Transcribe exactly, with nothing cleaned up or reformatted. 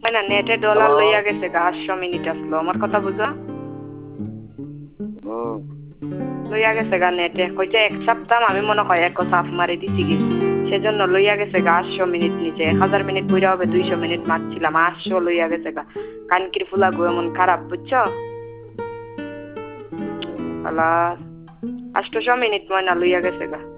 না নেটে ডলার লইয়া গেছে গা আটশো মিনিট আসলো আমার কথা বুঝো লইয়া গেছে গা নেটে কইছে এক সপ্তাহ আমি মনে হয় এক সাফ মারি দিছি কি সেজন্য লইয়া গেছে গা আটশো মিনিট নিচে এক হাজার মিনিট কইরা হবে দুইশো মিনিট মারছিলাম আটশো লইয়া গেছে গা কানকির ফুলা গো এমন খারাপ বুঝছো আলা আটশো মিনিট ময়না লইয়া গেছে গা